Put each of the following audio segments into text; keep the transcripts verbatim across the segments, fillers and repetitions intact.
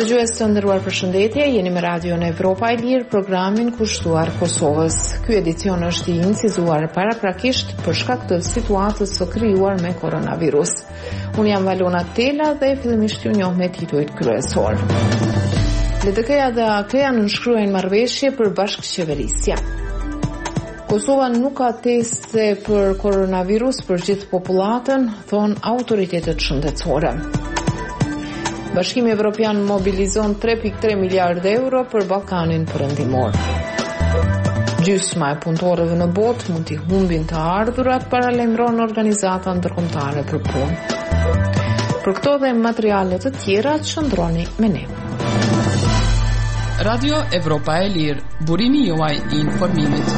Dëgjues të nderuar, përshëndetje, jeni me Radion Evropa e Lirë, programin kushtuar Kosovës. Ky edicion është i incizuar paraprakisht për shkak të situatës së krijuar me koronavirus. Unë jam Valona Tela dhe fillimisht ju njoh me titujt kryesor. L D K-ja dhe A K-ja nënshkruajnë marrëveshje për bashkëqeverisje. Kosova nuk ka teste për koronavirus për gjithë popullatën, thon autoritetet shëndetësore. Bashkimi Evropian mobilizon tre pikë tre miliardë euro për Ballkanin Perëndimor. Gjysma e punëtorëve në botë mund t'i humbin të ardhurat, paralajmëron Organizata Ndërkombëtare për Punë. Për këto dhe materiale të tjera, qëndroni me ne. Radio Evropa e Lirë, burimi juaj i informimit.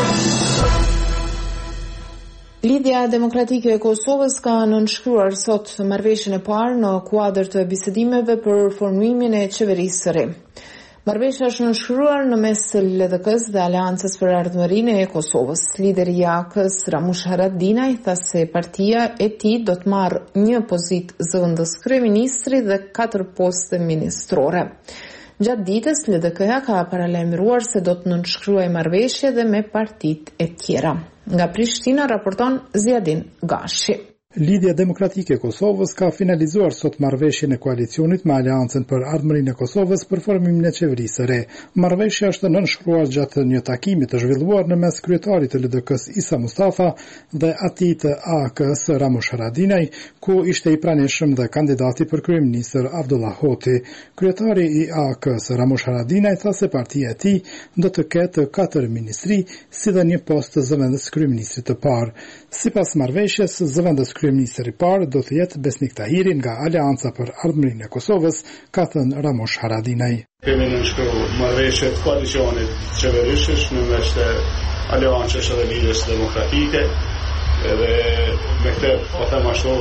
Lidhja Demokratike e Kosovës ka nënshkruar sot marrëveshjen e parë në kuadër të bisedimeve për formimin e qeverisë së re. Marrëveshja është nënshkruar në mes të L D K-s dhe Aleancës për Ardhmërinë e Kosovës. Lideri i A K-s Ramush Haradinaj tha se partia e tij do të marrë një pozitë zëvendës kryeministri dhe katër poste ministrore. Gjatë ditës, L D K-ja ka paralajmëruar se do të nënshkruajë marrëveshje dhe me partitë e tjera. Nga Prishtina raporton Ziadin Gashi. Lidhja Demokratike e Kosovës ka finalizuar sot marrëveshjen e koalicionit me Aleancën për Ardhmërinë e Kosovës për formimin e qeverisë së re. Marrëveshja është nënshkruar gjatë një takimi të zhvilluar në mes kryetarit të L D K-s Isa Mustafa dhe atij të A K-s Ramush Haradinaj, ku ishte i pranishëm dhe kandidati për kryeministër Abdullah Hoti. Kryetari i A K-s Ramush Haradinaj tha se partia e tij do të ketë katër ministri, si dhe një post të zëvendës kryeministrit të parë. Sipas marrëveshjes, zëvendës kryeministri i parë do të jetë Besnik Tahiri nga Aleanca për Ardhmërinë e Kosovës, ka thënë Ramush Haradinaj. Kemi nënshkruar marrëveshje të koalicionit qeverisësh në mes të Aleancës dhe Lidhjes Demokratike, dhe me këtë po them ashtu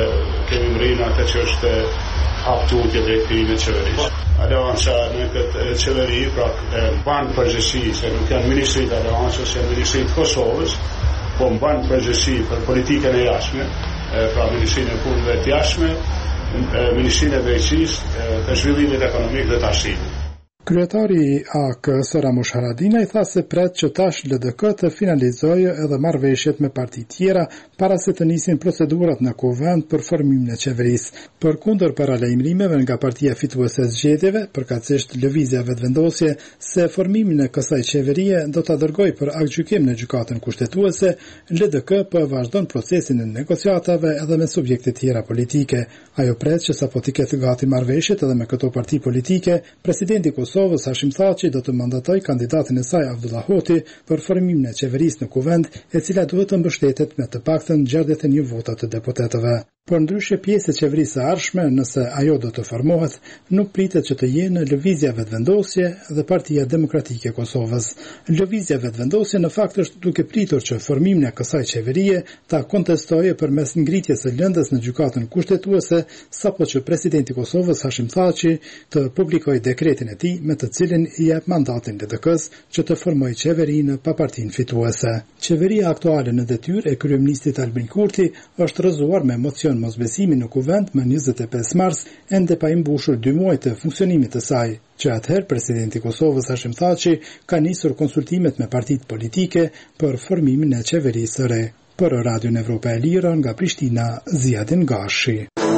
kemi mrinë atë që është haptutje dhe krijimit të qeverisë. Aleanca në këtë qeveri pra ban përgjegjësi, se nuk janë ministri të Aleancës, janë ministri të Kosovës, po mban përgjegjësi për politikën e jashtme, pra Ministrinë e Punëve të Jashtme, Ministrinë e Drejtësisë, të zhvillimit ekonomik dhe të arsimit. Kryetari i A K-s Ramush Haradinaj tha se pret që tash L D K të finalizojë edhe marrëveshjet me parti tjera para se të nisin procedurat në kuvend për formimin e qeverisë. Përkundër paralajmërimeve nga partia fituese e zgjedhjeve, përkatësisht lëvizja vetëvendosje se formimin e kësaj qeverie do ta dërgojë për aktgjykim në gjykatën kushtetuese, L D K po vazhdon procesin e negociatave edhe me subjekte tjera politike. Ajo pret që sapo të ketë gati marrëveshjet edhe me këto parti politike, presidenti Kosovës Hashim Thaçi do të mandatoj kandidatin e saj Abdullah Hoti për formimin e qeverisë në kuvend, e cila duhet të mbështetet me të paktën gjashtëdhjetë e një vota të deputetëve. Por ndryshe pjesë e qeverisë së ardhshme, nëse ajo do të formohet, nuk pritet që të jenë lëvizja vetëvendosje dhe Partia Demokratike e Kosovës. Lëvizja vetëvendosje në fakt është duke pritur që formimin e kësaj qeverie ta kontestojë përmes ngritjes së lëndës në gjykatën kushtetuese, sapo që presidenti i Kosovës Hashim Thaçi të publikojë dekretin e tij me të cilin i jep mandatin L D K-s që të formojë qeverinë pa partinë fituese. Qeveria aktuale në detyrë e kryeministit Albin Kurti është rrëzuar me mocion mosbesimi në kuvend më njëzet e pesë mars, ende pa i mbushur dy muaj të funksionimit të saj, që atëherë presidenti i Kosovës Hashim Thaçi ka nisur konsultimet me partitë politike për formimin e qeverisë së re. Për Radion Evropa e Lirë nga Prishtina, Ziadin Gashi.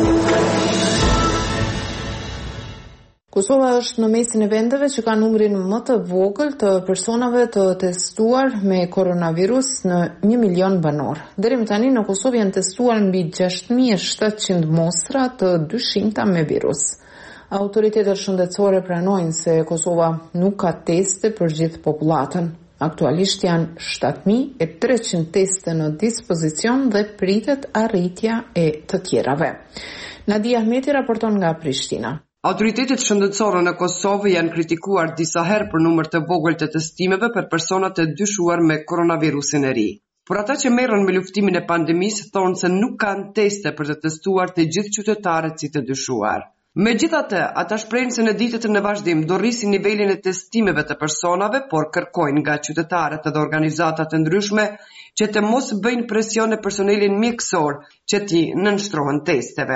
Kosova është në mesin e vendeve që ka numrin më të vogël të personave të testuar me koronavirus në një milion banor. Deri më tani në Kosovë janë testuar mbi gjashtë mijë e shtatëqind mostra të dyshimta me virus. Autoritetet shëndetësore pranojnë se Kosova nuk ka teste për gjithë popullatën. Aktualisht janë shtatë mijë e treqind teste në dispozicion dhe pritet arritja e të tjerave. Nadia Ahmeti raporton nga Prishtina. Autoritetet shëndetësore në Kosovë janë kritikuar disa herë për numër të vogël të testimeve për personat e dyshuar me koronavirusin e ri. Por ata që merren me luftimin e pandemisë thonë se nuk kanë teste për të testuar të gjithë qytetarët si të dyshuar. Megjithatë, ata shprehin se në ditët në vazhdim do rrisin nivelin e testimeve të personave, por kërkojnë nga qytetarët dhe organizatat e ndryshme që të mos bëjnë presion në personelin mjekësor që t'i nënshtrohen testeve.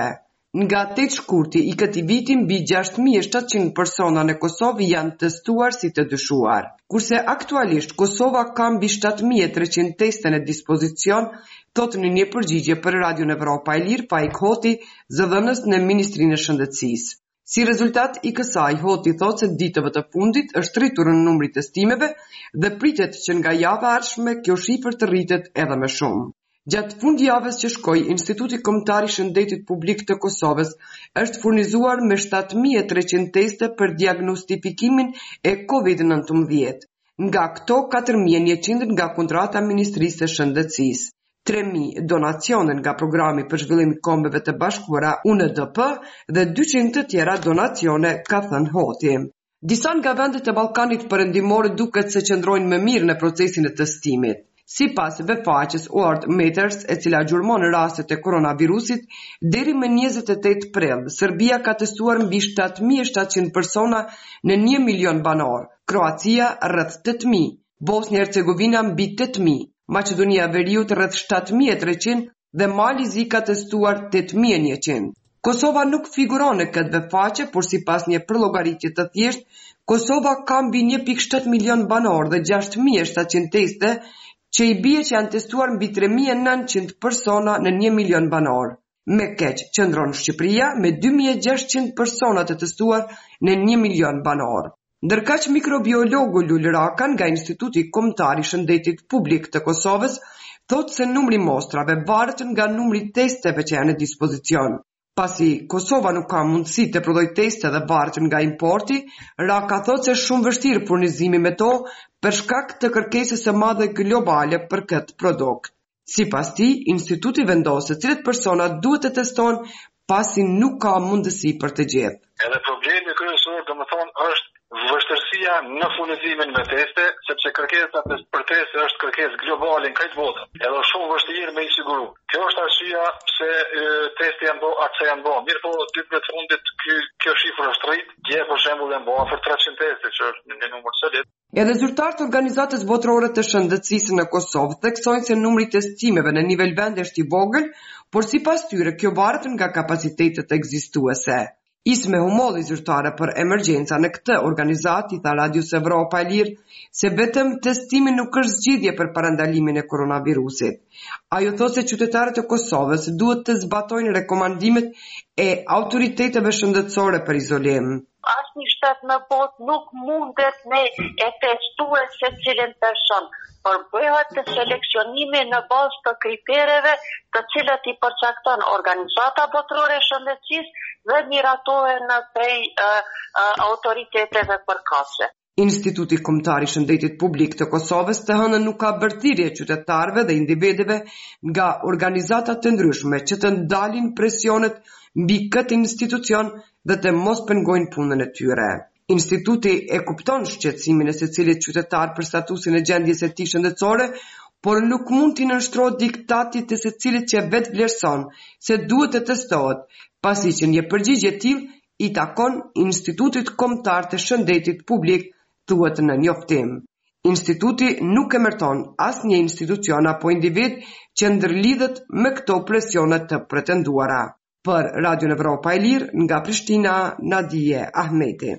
Nga tetë shkurti i këtij viti mbi gjashtë mijë e shtatëqind persona në Kosovë janë testuar si të dyshuar, kurse aktualisht Kosova ka mbi shtatë mijë e treqind teste në dispozicion, thot në një përgjigje për Radion Evropa e Lirë Faik Hoti, zëdhënës në Ministrinë e Shëndetësisë. Si rezultat i kësaj, Hoti thot se ditëve të fundit është rritur në numri të testimeve dhe pritet që nga java e ardhshme kjo shifër të rritet edhe më shumë. Gjatë fundjavës që shkoi, Instituti Kombëtar i Shëndetit Publik të Kosovës është furnizuar me shtatë mijë e treqind teste për diagnostifikimin e kovid nëntëmbëdhjetë. Nga këto katër mijë e njëqind nga kontrata Ministrisë së Shëndetësisë, tre mijë donacione nga programi për zhvillim i Kombeve të Bashkuara U N D P dhe dyqind të tjera donacione, ka thënë Hoti. Disa nga vendet e Ballkanit Perëndimor duket se qëndrojnë më mirë në procesin e testimit. Sipas vefaqes World Matters, e cila gjurmon rastet e koronavirusit, deri më njëzet e tetë prill, Serbia ka testuar mbi shtatë mijë e shtatëqind persona në një milion banor, Kroacia rreth tetë mijë, Bosnia Hercegovina mbi tetë mijë, Maqedonia e Veriut rreth shtatë mijë e treqind dhe Malizi ka testuar tetë mijë e njëqind. Kosova nuk figuron në këtë vefaqe, por sipas një përllogaritje të thjeshtë, Kosova ka mbi një pikë shtatë milion banor dhe gjashtë mijë e shtatëqind teste, që i bie që janë testuar mbi tre mijë e nëntëqind persona në një milion banor. Me keq qëndron Shqipëria me dy mijë e gjashtëqind persona të testuar në një milion banor. Ndërkaq mikrobiologu Lul Raka nga Instituti Kombëtar i Shëndetit Publik të Kosovës thotë se numri mostrave varet nga numri testeve që janë në dispozicion. Pasi Kosova nuk ka mundësi të prodhojë teste dhe varet nga importi, Raka thotë se shumë vështirë furnizimi me to për shkak të kërkesës së madhe globale për këtë produkt. Sipas tij, instituti vendos se cilët persona duhet të testohen pasi nuk ka mundësi për të gjetur. Edhe problemi kryesor, domethënë, është vështirësia në furnizimin me teste, sepse kërkesa për teste është kërkesë globale në këtë botë. Edhe shumë vështirë me i siguru. Kjo është arsyeja pse testi janë bë, atë janë bë. Mirë po, ditët e fundit ky kjo shifër është rrit. Dje për shembull janë bë afër treqind teste, që është një numër solit. Edhe zyrtarët e Organizatës Botërore të Shëndetësisë në Kosovë theksojnë se numri i testimeve në nivel vendi është i vogël, por sipas tyre kjo varet nga kapacitetet ekzistuese. Isme Humolli, zyrtare për emergjenca në këtë organizatë, i tha Radios Evropa e Lirë se vetëm testimi nuk është zgjidhje për parandalimin e koronavirusit. Ajo thosë se qytetarët e Kosovës duhet të zbatojnë rekomandimet e autoriteteve shëndetësore për izolim. Asnjë shtet në botë nuk mundet me e testue se cilin person, por bëhet të seleksionimi në bazë të kritereve të cilët i përcakton Organizata Botërore e Shëndetësisë dhe miratohen në prej uh, uh, autoriteteve përkatëse. Instituti Kombëtar i Shëndetit Publik të Kosovës të hënën nuk ka bërthirje qytetarëve dhe individëve nga organizata të ndryshme që të ndalin presionet mbi këtë institucion dhe të mos pengojnë punën e tyre. Instituti e kupton shqetësimin e secilit qytetar për statusin e gjendjes së tij shëndetësore, por nuk mund t'i nënshtrohet diktatit të secilit që vetë vlerëson se duhet të testohet, pasi që një përgjigje e tillë i takon Institutit Kombëtar të Shëndetit Publik, thuhet në njoftim. Instituti nuk emërton asnjë institucion apo individ që ndërlidhet me këto presione të pretenduara. Për Radion Evropa e Lirë, nga Prishtina, Nadije Ahmeti.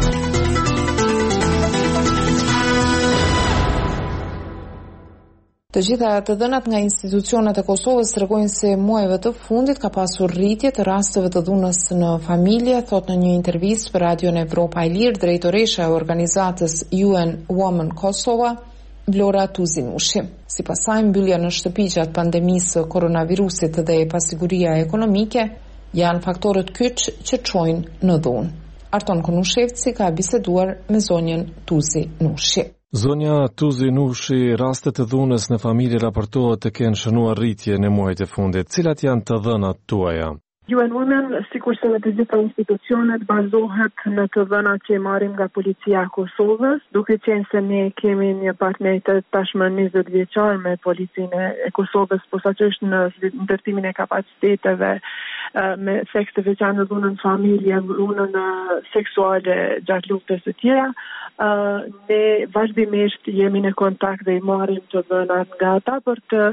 Të gjitha të dhënat nga institucionet e Kosovës tregojnë se muajve të fundit ka pasur rritje të rasteve të dhunës në familje, thot në një intervistë për Radion Evropa e Lirë drejtoresha e organizatës U N Women Kosova, Vlora Tuzinushi. Sipas saj, mbyllja në shtëpi gjatë pandemisë së koronavirusit dhe pasiguria ekonomike janë faktorët kyç që çojnë në dhunë. Arton Konushevci ka biseduar me zonjën Tuzinushi. Zonja Tuzinushi, rastet të dhunës në familje raportohet të kenë shënuar rritje në muajt e fundit. Cilat janë të dhënat tuaja? U N Women, sikur se në të gjitha institucionet, bazohet në të dhënat që marrim nga policia e Kosovës, duke qenë se ne kemi një partneritet tashmë njëzet vjeçar me policinë e Kosovës, posaçërisht në ndërtimin e kapaciteteve me seks të veçantë, dhunën familje, dhunën seksuale gjatë luftës së tjera. Ne vazhdimisht jemi në kontakt dhe i marrim të dhënat nga ata për të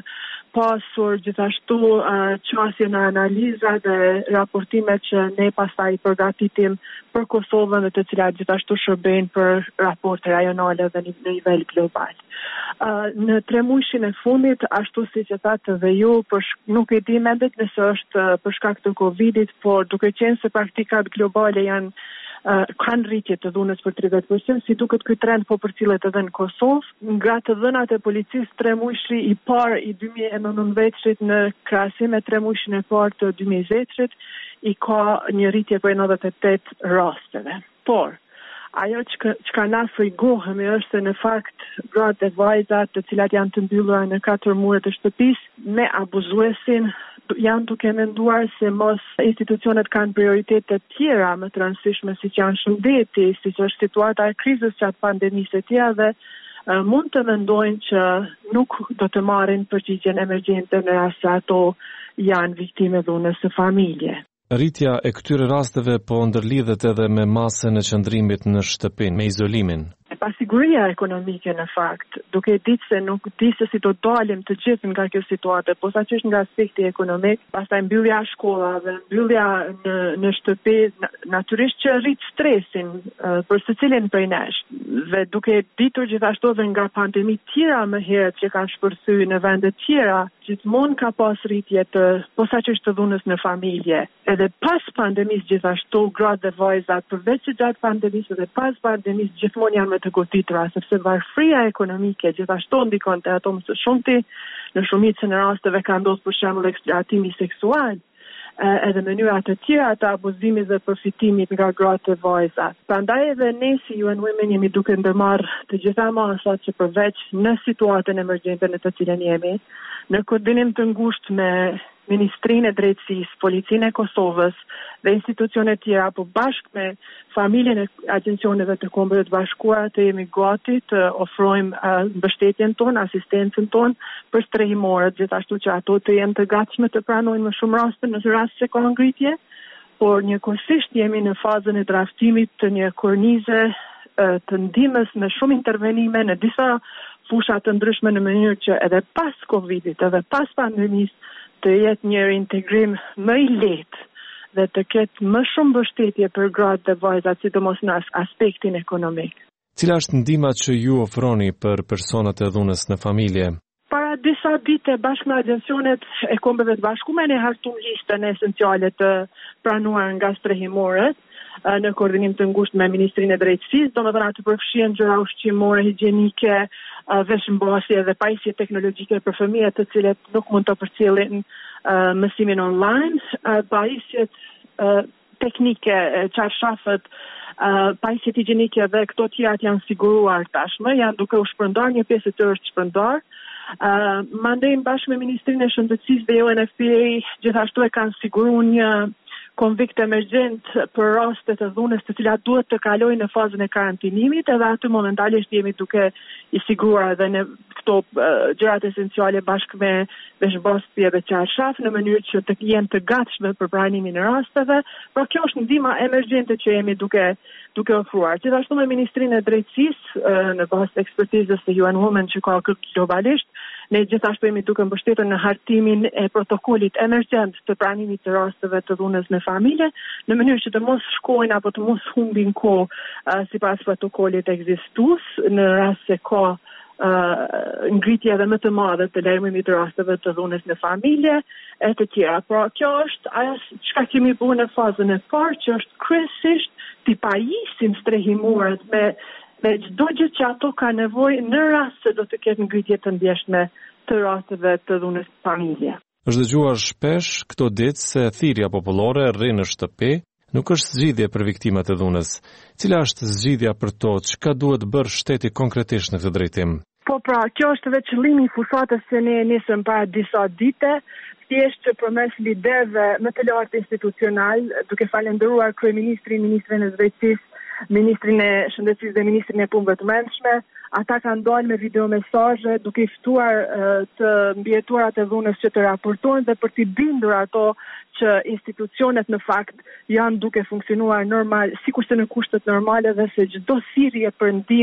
pasur gjithashtu uh, qasje në analiza dhe raportime që ne pastaj përgatitim për Kosovën dhe të cilat gjithashtu shërbejnë për raporte rajonale dhe në nivel global. Uh, në tre muajshin e fundit, ashtu si që thatë dhe ju, për sh- nuk e di mendet nëse është uh, për shkak të Covidit, por duke qenë se praktikat globale janë Uh, kanë rritje të dhunës për tridhjetë përqind, si duket ky trend po përcillet edhe në Kosovë. Nga të dhënat e policisë tre muajshi i parë i dy mijë e nëntëmbëdhjetit në krahasim me tre muajshin e parë të dy mijë e njëzet, i ka një rritje për nëntëdhjetë e tetë rasteve. Por ajo që ka na frigohemi është se në fakt gratë dhe vajzat të cilat janë të mbyllura në katër muret e shtëpisë me abuzuesin janë duke menduar se mos institucionet kanë prioritete të tjera më të rëndësishme siç janë shëndeti, siç është situata e krizës gjatë pandemisë e tjera dhe uh, mund të mendojnë që nuk do të marrin përgjigjen emergjente në rast se ato janë viktime dhunës së familje. Rritja e këtyre rasteve po ndërlidhet edhe me masën e qëndrimit në shtëpi, me izolimin. Pasiguria ekonomike në fakt, duke ditë se nuk di se si do dalim të gjithë nga kjo situatë, posaçërisht nga aspekti ekonomik, pastaj mbyllja e shkollave, mbyllja në në shtëpi, natyrisht që rrit stresin uh, për secilin prej nesh. Dhe duke ditur gjithashtu edhe nga pandemi tjera më herët që kanë shpërthyer në vende tjera, gjithmonë ka pas rritje të posaçërisht të dhunës në familje. Edhe pas pandemisë gjithashtu gratë dhe vajzat, përveç që gjatë pandemisë dhe pas pandemisë gjithmonë janë me të goditura, sepse varfëria ekonomike gjithashtu ndikon te ato më së shumti, në shumicën e rasteve ka ndodhur për shembull eksploatimi seksual, edhe mënyra të tjera të abuzimit dhe përfitimit nga gratë e vajzat. Prandaj edhe ne si U N Women jemi duke ndërmarrë të gjitha masat që përveç në situatën emergjente në të cilën jemi, në koordinim të ngushtë me Ministrinë e Drejtësisë, Policinë e Kosovës dhe institucionet tjera, apo bashkë me familjen e agjencioneve të Kombeve të Bashkuara të jemi gati të ofrojmë uh, mbështetjen tonë, asistencën tonë për strehimorët, gjithashtu që ato të jenë të gatshme të pranojnë më shumë raste në rast se ka ngritje, por njëkohësisht jemi në fazën e draftimit të një kornize uh, të ndihmës me shumë intervenime në disa fusha të ndryshme në mënyrë që edhe pas Covidit, edhe pas pandemisë të jetë një reintegrim më i lehtë dhe të ketë më shumë mbështetje për gratë dhe vajzat, sidomos në aspektin ekonomik. Cila është ndihma që ju ofroni për personat e dhunës në familje? Para disa dite bashkë me agjencionet e Kombeve të Bashkuara ne hartum listën esenciale të pranuar nga strehimorët në koordinim të ngushtë me Ministrinë e Drejtësisë, domethënë atë përfshihen gjëra ushqimore, higjienike, veshëmbasje dhe pajisje teknologjike për fëmijët të cilët nuk mund të përcjellin uh, mësimin online, uh, pajisjet uh, teknike, çarshafët, uh, pajisjet higjienike dhe këto tjerat janë siguruar tashmë, janë duke u shpërndar, një pjesë e tyre është shpërndar. Uh, Mandej bashkë me Ministrinë e Shëndetësisë dhe U N F P A gjithashtu e kanë siguruar një konvikt emergjent për raste të dhunës të cilat duhet të kalojnë në fazën e karantinimit, edhe aty momentalisht jemi duke i siguruar edhe në këto uh, gjërat esenciale bashkë me veshëmbasje dhe çarshaf në mënyrë që të jenë të gatshme për pranimin e rasteve. Pra kjo është ndihma emergjente që jemi duke duke ofruar. Gjithashtu me Ministrinë e Drejtësisë, uh, në bazë të ekspertizës së U N Women që ka globalisht, ne gjithashtu jemi duke mbështetur në hartimin e protokollit emergjent të pranimit të rasteve të dhunës në familje, në mënyrë që të mos shkojnë apo të mos humbin kohë uh, sipas protokollit ekzistues në rast se ka uh, ngritje edhe më të madhe të lajmërimit të rasteve të dhunës në familje e të tjera. Pra kjo është ajo çka kemi bërë në fazën e parë, që është kryesisht të pajisim strehimorët me me çdo gjë që ato ka nevojë në rast se do të ketë ngritje të ndjeshme të rasteve të dhunës familje. Është dëgjuar shpesh këto ditë se thirrja popullore rri në shtëpi nuk është zgjidhje për viktimat e dhunës. Cila është zgjidhja për to? Çka duhet bërë shteti konkretisht në këtë drejtim? Po pra, kjo është edhe qëllimi i fushatës që ne nisëm para disa dite, thjesht që përmes liderëve më të lartë institucional, duke falendëruar kryeministrin, ministrin e drejtësisë, Ministrin e Shëndetësisë dhe Ministrin e Punëve të Brendshme, ata kanë dalë me video mesazhe duke i ftuar uh, të mbijetuarat e dhunës që të raportojnë dhe për t'i bindur ato që institucionet në fakt janë duke funksionuar normal, sikurse në kushtet normale dhe se çdo thirrje për ndihmë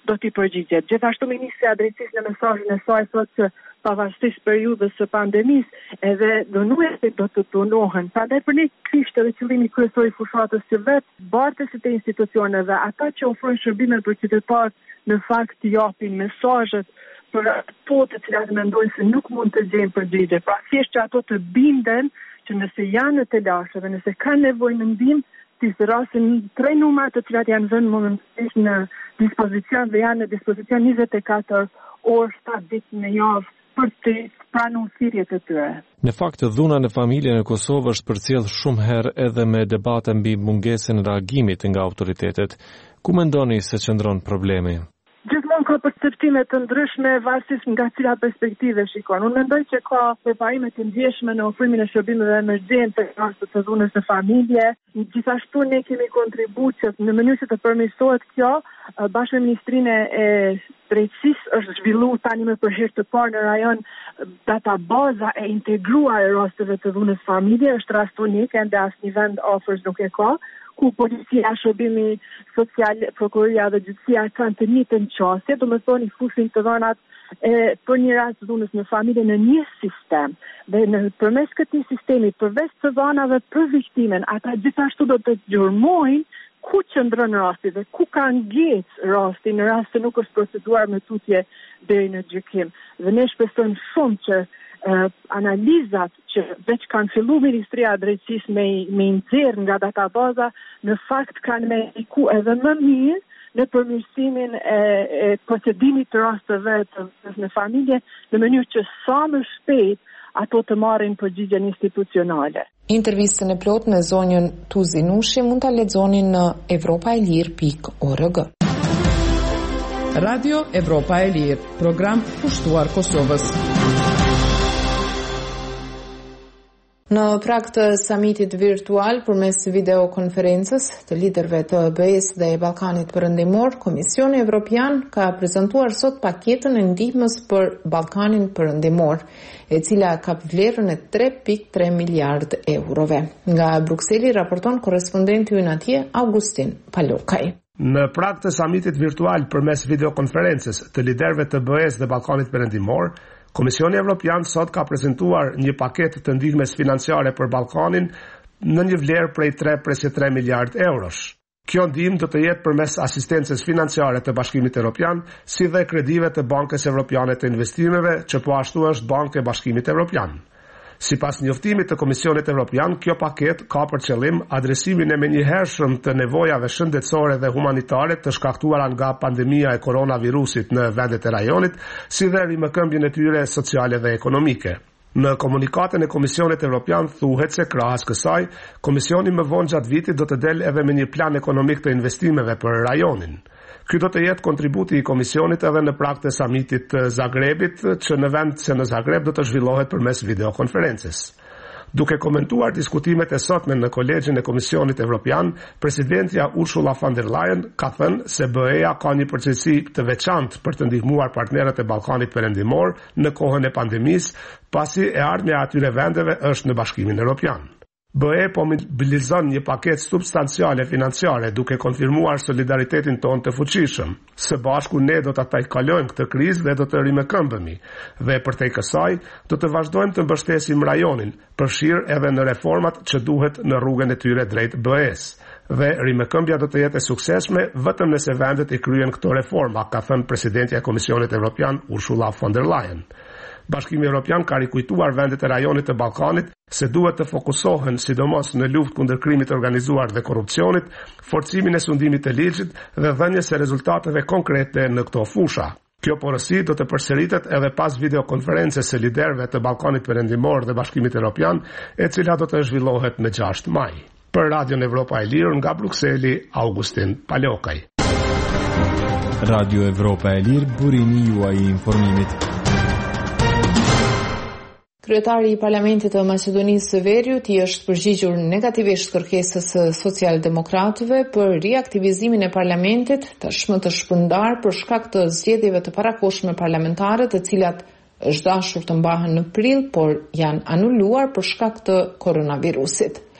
do t'i përgjigjet. Gjithashtu Ministria e Drejtësisë në mesazhin e saj thotë se pavarësisht periudhës së pandemisë edhe dënuesit do të punohen. Prandaj për ne kishte edhe qëllimi kryesor i fushatës që vetë bartësit e institucioneve, ata që ofrojnë shërbime për qytetarët, në fakt japin mesazhet për ato të cilat mendojnë se nuk mund të gjejnë përgjigje. Pra thjesht që ato të binden që nëse janë në telashe dhe nëse kanë nevojë në ndihmë, si së rastin tre numra të cilat janë vënë momentalisht në dispozicion dhe janë në dispozicion njëzet e katër orë shtatë ditë në javë për të pranuar thirrjet e tyre. Në fakt, dhuna në familje në Kosovë është përcjell shumë herë edhe me debate mbi mungesën e reagimit nga autoritetet. Ku mendoni se qëndron problemi? Gjithmonë ka perceptime të ndryshme varësisht nga cila perspektive shikon. Unë mendoj që ka përparime të ndjeshme në ofrimin e shërbimeve emergjente të të dhunës në familje. Gjithashtu ne kemi kontribuar që në mënyrë që të përmirësohet kjo, bashkë me Ministrinë e Drejtësisë është zhvilluar tani më për herë të parë në rajon databaza e integruar e rasteve të dhunës familje, është rast unik, ende asnjë vend afër nuk e ka, ku policia, shërbimi social, prokuroria dhe gjyqësia kanë të njëjtën qasje, do të thonë i fusin të dhënat e, për një rast të dhunës në familje në një sistem. Dhe në përmes këtij sistemi, përveç të dhënave për viktimen, ata gjithashtu do të gjurmojnë ku qëndron rasti dhe ku ka ngecë rasti në rast se nuk është proceduar me tutje deri në gjykim. Dhe ne shpresojmë shumë që Uh, analizat që veç kanë filluar Ministria e Drejtësisë me me nxjerr nga databaza në fakt kanë me iku edhe më mirë në përmirësimin e, e procedimit të rasteve të në familje në mënyrë që sa më shpejt ato të marrin përgjigjen institucionale. Intervistën e plot në zonjën Tuzi Nushi mund ta lexoni në evropaelir pikë org. Radio Evropa e Lirë, program pushtuar Kosovës. Në prag të samitit virtual përmes videokonferencës të liderëve të B E S dhe e Ballkanit Perëndimor, Komisioni Evropian ka prezantuar sot paketën e ndihmës për Ballkanin Perëndimor, e cila ka vlerën e tre pikë tre miliardë eurove. Nga Brukseli raporton korrespondenti ynë atje Augustin Palokaj. Në prag të samitit virtual përmes videokonferencës të liderëve të B E S dhe Ballkanit Perëndimor, Komisioni Evropian sot ka prezantuar një paketë të ndihmës financiare për Ballkanin në një vlerë prej tre pikë tre miliardë eurosh. Kjo ndihmë do të jetë përmes asistencës financiare të Bashkimit Evropian, si dhe kredive të Bankës Evropiane të Investimeve, që po ashtu është Banka e Bashkimit Evropian. Sipas njoftimit të Komisionit Evropian, kjo paket ka për qëllim adresimin e menjëhershëm të nevojave shëndetësore dhe humanitare të shkaktuara nga pandemia e koronavirusit në vendet e rajonit, si dhe rimëkëmbjen e tyre sociale dhe ekonomike. Në komunikatën e Komisionit Evropian thuhet se krahas kësaj, Komisioni më vonë gjatë vitit do të del edhe me një plan ekonomik të investimeve për rajonin. Ky do të jetë kontributi i Komisionit edhe në prag të samitit të Zagrebit, që në vend se në Zagreb do të zhvillohet përmes videokonferencës. Duke komentuar diskutimet e sotme në kolegjin e Komisionit Evropian, presidentja Ursula von der Leyen ka thënë se B E-ja ka një përgjegjësi të veçantë për të ndihmuar partnerët e Ballkanit Perëndimor në kohën e pandemisë, pasi e ardhmja e atyre vendeve është në Bashkimin Evropian. B E po mobilizon një paketë substanciale financiare duke konfirmuar solidaritetin tonë të fuqishëm. Së bashku ne do ta tajkalojmë këtë krizë dhe do të rimëkëmbëmi, dhe përtej kësaj do të vazhdojmë të mbështesim rajonin, përfshirë edhe në reformat që duhet në rrugën e tyre drejt B E-s. Dhe rimëkëmbja do të jetë e suksesshme vetëm nëse vendet i kryen këto reforma, ka thënë presidentja e Komisionit Evropian Ursula von der Leyen. Bashkimi Evropian ka rikujtuar vendet e rajonit të Ballkanit se duhet të fokusohen sidomos në luftë kundër krimit organizuar dhe korrupsionit, forcimin e sundimit të ligjit dhe dhënies së rezultateve konkrete në këto fusha. Kjo porosi do të përsëritet edhe pas videokonferencës së liderëve të Ballkanit Perëndimor dhe Bashkimit Evropian, e cila do të zhvillohet në gjashtë maj. Për Radion Evropa e Lirë nga Brukseli, Augustin Palokaj. Radio Evropa e Lirë, burimi juaj i informimit. Kryetari i Parlamentit të Maqedonisë së Veriut i është përgjigjur negativisht kërkesës së socialdemokratëve për riaktivizimin e parlamentit, tashmë të shpërndar për shkak të zgjedhjeve të parakohshme parlamentare, të cilat është dashur të mbahen në prill, por janë anuluar për shkak të koronavirusit.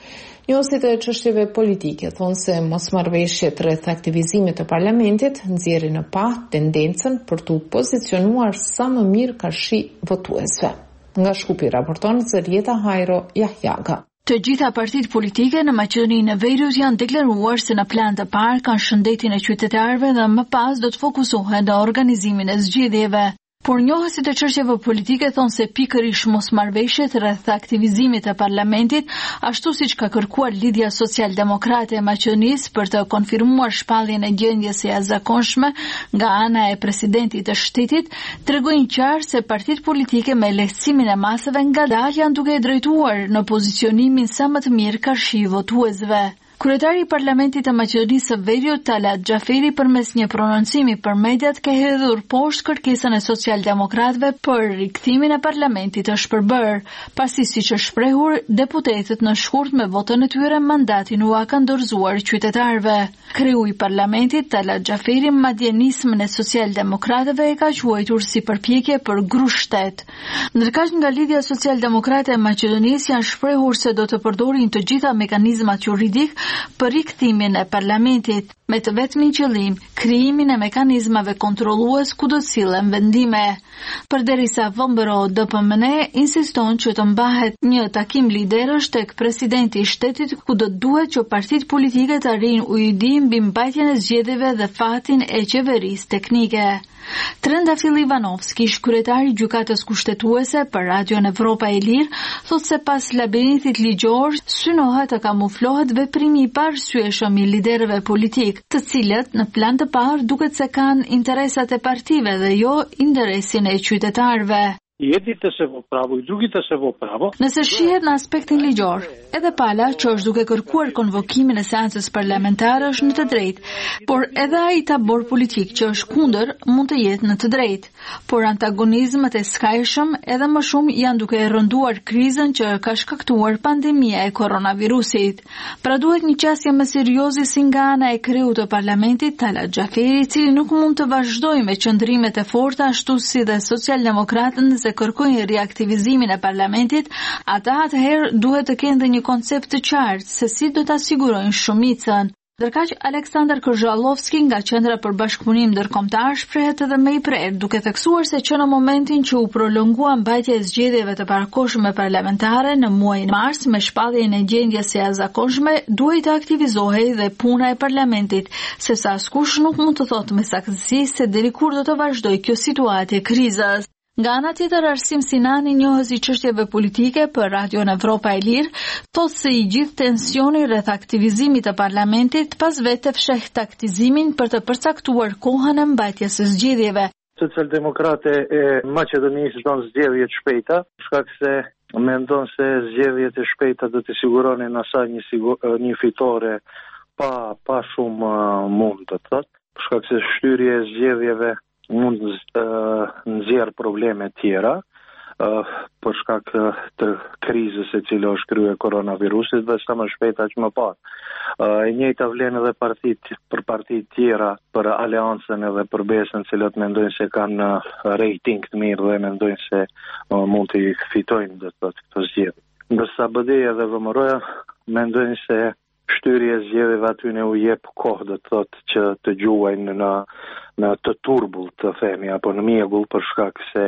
Njohësit e çështjeve politike thonë se mosmarrëveshjet rreth aktivizimit të parlamentit nxjerrin në pa tendencën për t'u pozicionuar sa më mirë karshi votuesve. Nga Shkupi raporton Zërieta Hajro Jahjaga. Të gjitha partitë politike në Maqedoninë e Veriut janë deklaruar se në plan të parë kanë shëndetin e qytetarëve dhe më pas do të fokusohen në organizimin e zgjedhjeve. Por njohësit e çështjeve politike thonë se pikërisht mosmarrëveshjet rreth aktivizimit të parlamentit, ashtu siç ka kërkuar Lidhja Social-Demokrate e Maqedonisë për të konfirmuar shpalljen e gjendjes së jashtëzakonshme nga ana e presidentit të shtetit, tregojnë qartë se partitë politike me lehtësimin e masave ngadalë janë duke drejtuar në pozicionimin sa më të mirë karshi votuesve. Kryetari i Parlamentit të Maqedonisë së Veriut, Talat Xhaferi, përmes një prononcimi për mediat ka hedhur poshtë kërkesën e socialdemokratëve për rikthimin e parlamentit të shpërbër, pasi siç është shprehur, deputetët në shkurt me votën e tyre mandatin u ka dorëzuar qytetarëve. Kreu i parlamentit, Talat Xhaferi, madje nismën e socialdemokratëve e ka quajtur si përpjekje për grushtet. Ndërkaq nga Lidhja Social-Demokrate e Maqedonisë janë shprehur se do të përdorin të gjitha mekanizmat juridik për rikthimin e parlamentit, me të vetmin qëllim krijimin e mekanizmave kontrollues ku do të sillen vendime. Përderisa V M R O D P M N insiston që të mbahet një takim liderësh tek presidenti i shtetit ku do duhet që partitë politike të arrijnë ujdi mbi mbajtjen e zgjedhjeve dhe fatin e qeverisë teknike. Trendafil Ivanovski, kryetari i gjykatës kushtetuese për Radion Evropa e Lirë, thotë se pas labirintit ligjor synohet të kamuflohet veprimi i parësyeshëm i liderëve politik, të cilët në plan të parë duket se kanë interesat e partive dhe jo interesin e qytetarëve. Jedните се во право и другите се во право. Nëse shihet në aspektin ligjor, edhe pala që është duke kërkuar konvokimin e seancës parlamentare është në të drejtë, por edhe ai tabor politik që është kundër mund të jetë në të drejtë. Por antagonizmat e skajshëm edhe më shumë janë duke rënduar krizën që ka shkaktuar pandemia e koronavirusit. Pra duhet një qasje më serioze si nga ana e kreut të parlamentit, Talat Xhaferi, i cili nuk mund të vazhdojë me qëndrimet e forta ashtu si dhe socialdemokratët se kërkojnë reaktivizimin e parlamentit, ata atëherë duhet të kenë dhe një koncept të qartë se si do të asigurojnë shumicën. Ndërkaq Aleksandar Kërzhallovski nga Qendra për Bashkëpunim Ndërkombëtar shprehet edhe më i prerë, duke theksuar se që në momentin që u prolongua mbajtja e zgjedhjeve të parakohshme parlamentare në muajin mars me shpalljen e gjendjes së jashtëzakonshme, duhet të aktivizohej dhe puna e parlamentit, sepse askush nuk mund të thotë me saktësi se deri kur do të vazhdojë kjo situatë e krizës. Nga ana tjetër, Arsim Sinani, njohës i çështjeve politike për Radion Evropa e Lirë, thotë se i gjithë tensioni rreth aktivizimit të parlamentit pas vetë fsheh taktizimin për të përcaktuar kohën e mbajtjes së zgjedhjeve. Socialdemokrate e Maqedonisë don zgjedhje të shpejta, shkak se mendon se zgjedhjet e shpejta do të siguronin asaj një sigur, një fitore pa pa shumë uh, mund të thotë, shkak se shtyrja e zgjedhjeve mund të uh, nxjerr probleme tjera uh, për shkak të krizës e cila është kryer koronavirusit dhe sa më shpejt aq më parë. Uh, e njëjta vlen edhe partit për partitë tjera, për aleancën edhe për besën, të cilët mendojnë se kanë uh, rating të mirë dhe mendojnë se uh, mund të fitojnë do të thotë këto zgjedhje. Ndërsa B D-ja dhe V M R O-ja mendojnë se shtyrja e zgjedhjeve aty ne u jep kohë do të thotë që të gjuajnë në në të turbull të themi apo në mjegull për shkak se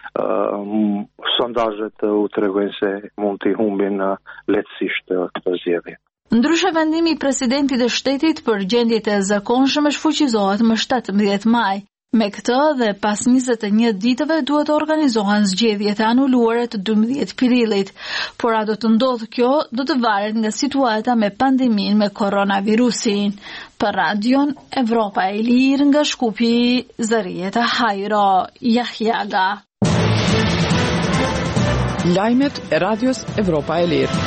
uh, sondazhet u tregojnë se mund të humbin uh, lehtësisht uh, këto zgjedhje. Ndryshe vendimi i presidentit të shtetit për gjendjet e zakonshme shfuqizohet më shtatëmbëdhjetë maj. Me këtë dhe pas njëzet e një ditëve duhet të organizohen zgjedhjet e anuluara të dymbëdhjetë prillit, por a do të ndodhë kjo do të varet nga situata me pandemin me koronavirusin. Për Radion Evropa e Lirë nga Shkupi, Zërieta Hajro Jahjaga. Lajmet e Radios Evropa e Lirë.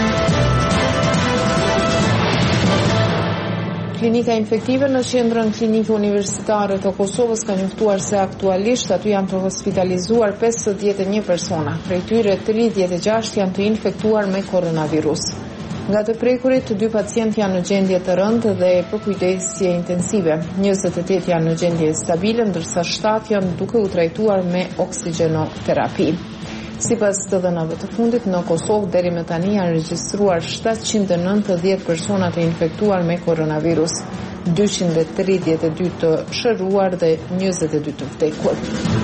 Klinika infektive në qendrën klinike universitare të Kosovës ka njoftuar se aktualisht aty janë të hospitalizuar pesëdhjetë e një persona, prej tyre tridhjetë e gjashtë janë të infektuar me koronavirus. Nga të prekurit, dy pacientë janë në gjendje të rëndë dhe përkujdesje intensive. njëzet e tetë janë në gjendje stabile, ndërsa shtatë janë duke u trajtuar me oksigjenoterapi. Sipas të dhënave të fundit, në Kosovë deri më tani janë regjistruar shtatëqind e nëntëdhjetë persona të infektuar me koronavirus, dyqind e tridhjetë e dy të shëruar dhe njëzet e dy të vdekur.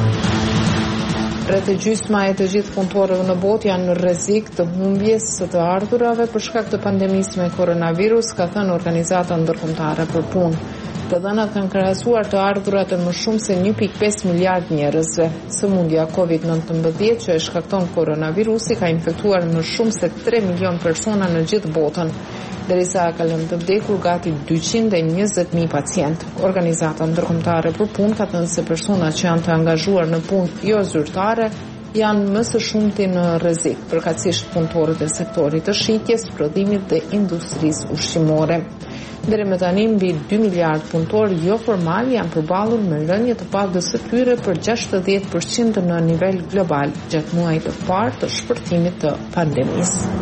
Rreth e gjysma e të gjithë punëtorëve në botë janë në rrezik të humbjes së të ardhurave për shkak të pandemisë me koronavirus, ka thënë Organizata Ndërkombëtare për Punë. Të dhënat kanë krahasuar të ardhurat e më shumë se një pikë pesë miliard njerëzve. Sëmundja covid nëntëmbëdhjetë që e shkakton koronavirusi ka infektuar më shumë se tre milion persona në gjithë botën, derisa ka lënë të vdekur gati dyqind e njëzet mijë pacient. Organizata Ndërkombëtare për Punë ka thënë se personat që janë të angazhuar në punë jo zyrtare janë më së shumti në rrezik, përkatësisht punëtorët e sektorit të shitjes, prodhimit dhe industrisë ushqimore. Deri më tani mbi dy miliard punëtorë jo formal janë përballur me rënje të pagës së tyre për gjashtëdhjetë përqind në nivel global gjatë muajit të parë të shpërtimit të pandemisë.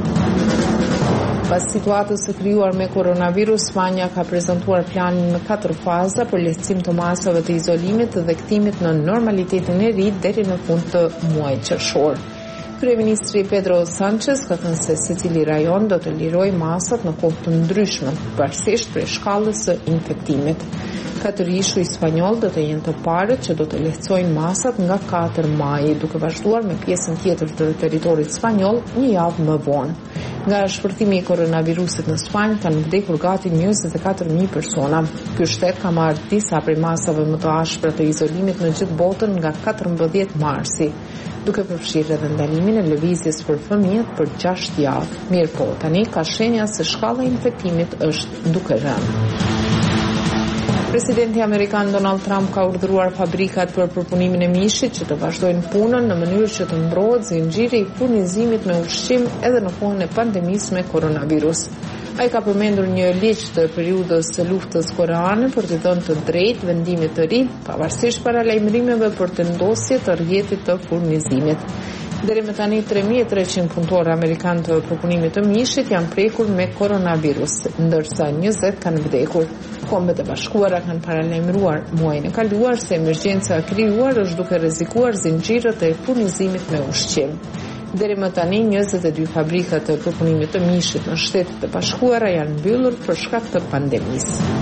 Pas situatës së krijuar me koronavirus, Spanja ka prezantuar planin në katër faza për lehtësim të masave të izolimit dhe kthimit në normalitetin e ri deri në fund të muajit qershor. Kryeministri Pedro Sanchez ka thënë se secili rajon do të lirojë masat në kohë të ndryshme, pavarësisht prej shkallës së infektimit. Katërishu i spanjoll do të jenë të parët që do të lehtësojnë masat nga katër maji, duke vazhduar me pjesën tjetër të territorit spanjoll një javë më vonë. Nga shpërtimi i koronavirusit në Spanjë kanë vdekur gati njëzet e katër mijë persona. Ky shtet ka marrë disa prej masave më të ashpra të izolimit në gjithë botën nga katërmbëdhjetë marsi, duke përfshirë edhe ndalimin e lëvizjes për fëmijët për gjashtë javë. Mirë po, tani ka shenja se shkalla e infektimit është duke rënë. Presidenti amerikan Donald Trump ka urdhëruar fabrikat për përpunimin e mishit që të vazhdojnë punën në mënyrë që të mbrohet zinxhiri i furnizimit me ushqim edhe në kohën e pandemisë me koronavirus. Ai ka përmendur një ligj të periudhës së luftës koreane për të dhënë të drejtë vendimit të ri, pavarësisht paralajmërimeve për vendosje të rrjetit të furnizimit. Deri më tani tre mijë e treqind punëtorë amerikanë të përpunimit të mishit janë prekur me koronavirus, ndërsa njëzet kanë vdekur. Kombet e Bashkuara kanë paralajmëruar muajin e kaluar se emergjenca e krijuar është duke rrezikuar zinxhirët e furnizimit me ushqim. Deri më tani njëzet e dy fabrika të përpunimit të mishit në Shtetet e Bashkuara janë mbyllur për shkak të pandemisë.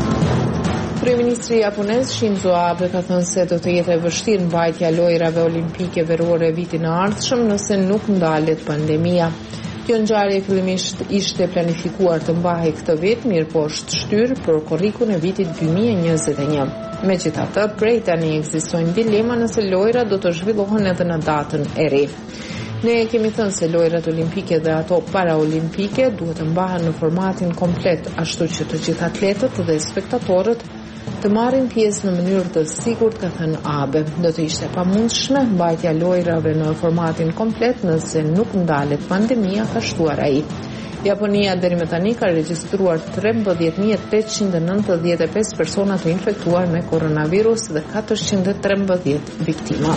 Kryeministri japonez Shinzo Abe ka thënë se do të jetë e vështirë mbajtja lojrave olimpike verore vitin e ardhshëm nëse nuk ndalet pandemia. Kjo ngjarje fillimisht ishte planifikuar të mbahej këtë vit, mirë po është shtyrë për korrikun e vitit dy mijë e njëzet e një. Megjithatë, prej tani ekzistojnë dilema nëse lojrat do të zhvillohen edhe në datën e re. Ne kemi thënë se lojrat olimpike dhe ato paraolimpike duhet të mbahen në formatin komplet, ashtu që të gjithë atletët dhe spektatorët të marrin pjesë në mënyrë të sigurt, ka thënë Abe. Do të ishte pamundshme mbajtja lojrave në formatin komplet nëse nuk ndalet pandemia, ka shtuar ai. Japonia deri më tani ka regjistruar trembëdhjetë mijë e tetëqind e nëntëdhjetë e pesë persona të infektuar me koronavirus dhe katërqind e trembëdhjetë viktima.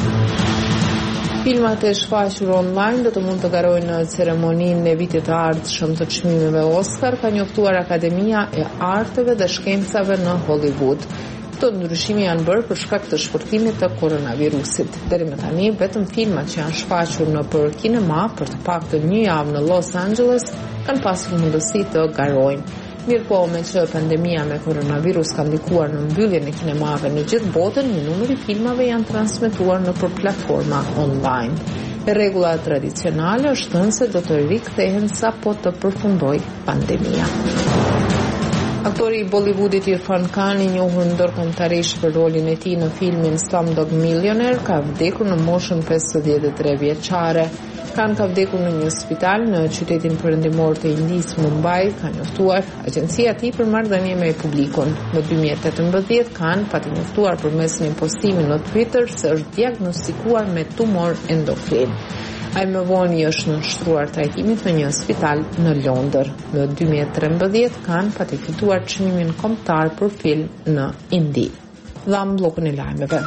Filmat e shfaqur online do të mund të garojnë në ceremoninë e vitit të ardhshëm të çmimeve Oscar, ka njoftuar Akademia e Arteve dhe Shkencave në Hollywood. Këto ndryshime janë bërë për shkak të shpërtimit të koronavirusit. Deri më tani vetëm filmat që janë shfaqur në për kinema për të paktën një javë në Los Angeles kanë pasur mundësi të garojnë. Mirë po, me që pandemia me koronavirus ka ndikuar në mbylljen e kinemave në gjithë botën, një numër i filmave janë transmetuar në për platforma online. Rregulla tradicionale është thënë se do të rikthehen sapo të përfundojë pandemia. Aktori i Bollywoodit Irfan Khan, i njohur ndërkombëtarisht për rolin e tij në filmin Slumdog Millionaire, ka vdekur në moshën pesëdhjetë e tre vjeçare. Khan ka vdekur në një spital në qytetin perëndimor të Indisë, Mumbai, ka njoftuar agjencia e tij për marrëdhënie me publikun. Në dy mijë e tetëmbëdhjetë, Khan pati njoftuar përmes një postimi në Twitter se është diagnostikuar me tumor endokrin. Ai më vonë i është nënshtruar trajtimit në një spital në Londër. Në dy mijë e trembëdhjetë, Khan pati fituar çmimin kombëtar për film në Indi. Dham bllokun e lajmeve.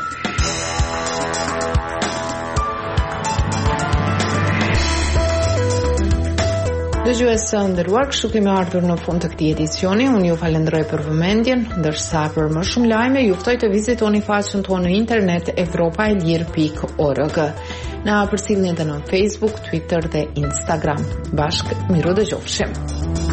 Dëgjues të nderuar, kështu kemi ardhur në fund të këtij edicioni. Unë ju falenderoj për vëmendjen, ndërsa për më shumë lajme ju ftoj të vizitoni faqen tonë në internet evropaelir pikë org. Na përcjellni edhe në Facebook, Twitter dhe Instagram. Bashk, miru dëgjofshim.